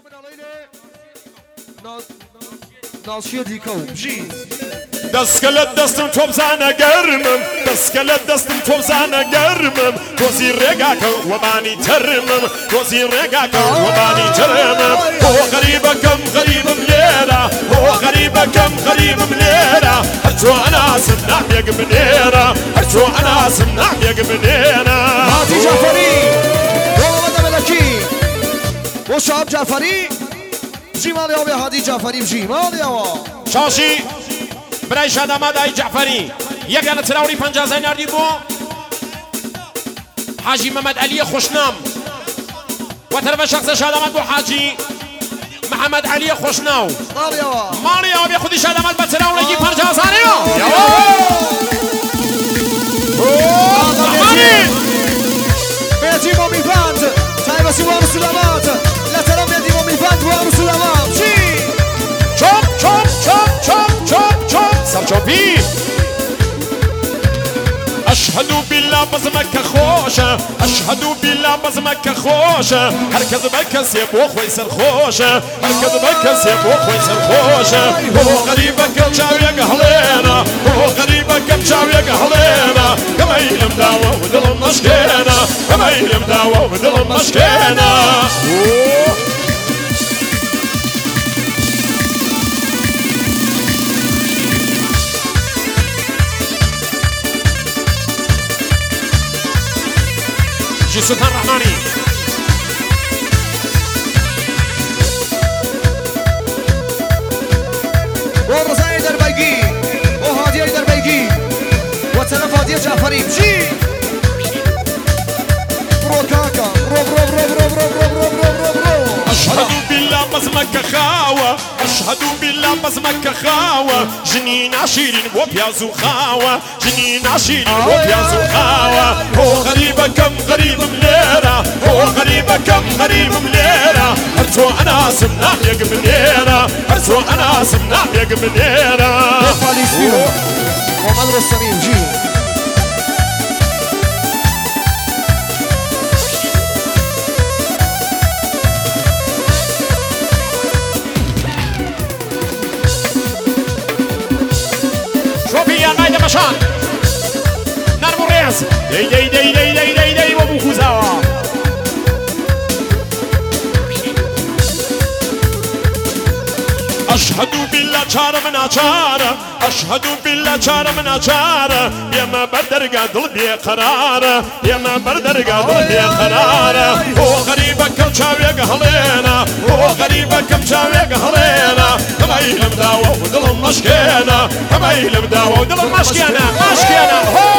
ناڵشیە دیکە و بژی دەستکەلت دەستم تۆ بزانە گەرمم دەستکەلت دەستم تۆ بزانە گەرمم تۆزی ڕێگاکە وەبانی تەرمم تۆزی ڕێگاکە وەبانی تەرمم بۆ غەریبەکەم غەریبم لێرە بۆ غەریبەکەم غەریبم لێرە هەرچۆ ئەناسم نامێک بنێرە هەرچۆ ئەناسم نامێک بنێرە هادی جعفەری بۆ مەمەدە مەلەکی بۆ شاب جعفەری بژی ماڵیەوە بێ هادی جعفەری بژی ماڵیەوە شاشی برای شادامادای جعفەری یەکیان لە چراوەی پەنجازای ناردی بۆ حاجی مەمەد عەلی خۆشنام وەتەرەفە شەخسە شاداماد بۆ حاجی محەممەد عەلی خۆشناو ماڵیەوە بێ خودی شاداماد بە چراوەیەکی پەنجازانەوە بێتی بۆ میفاند تایبەتی وام سولەمات لە تەرەم بێتی بۆ میفاند وام سولەمات چی؟ چۆپ چۆپ چۆپ چۆپ چۆپ چۆپ سەرچۆپی أشهد بالله بزمك خوشة أشهد بالله بزمك خوشة هركز بكس يبو خوي سرخوشة هركز بكس يبو خوي سرخوشة هو غريبك مشاوي قهلينا هو غريبك مشاوي قهلينا كما يلم داوة ودل مشكينا كما يلم داوة ودل مشكينا سلطان رحماني ورزاي دربيجي وهادي دربيجي وتلف هادي جعفري بجي برو كاكا برو برو برو برو برو برو برو برو برو أشهد بالله بزمك خاوة أشهد بالله بزمك خاوة جنين عشيرين وبيازو خاوة جنين عشيرين وبيازو خاوة هو غريبكم غريب مليرة هو غريبكم غريب مليرة هرتو أنا سمنا يق مليرة هرتو أنا سمنا يق مليرة فاليسيو ومن رسمي وجي مشان نرمو الرياض دي دي دي دي دي دي دي وابو خوزاوة أشهد بالله شار من أشار أشهد بالله شار من أشار يا ما بدر قادل بي قرار يا ما بدر قادل بي قرار هو غريبك مشاوي قهلينا هو غريبك مشاوي قهلينا كما يلم داوة ودل مشكينا كما يلم داوة ودل مشكينا مشكينا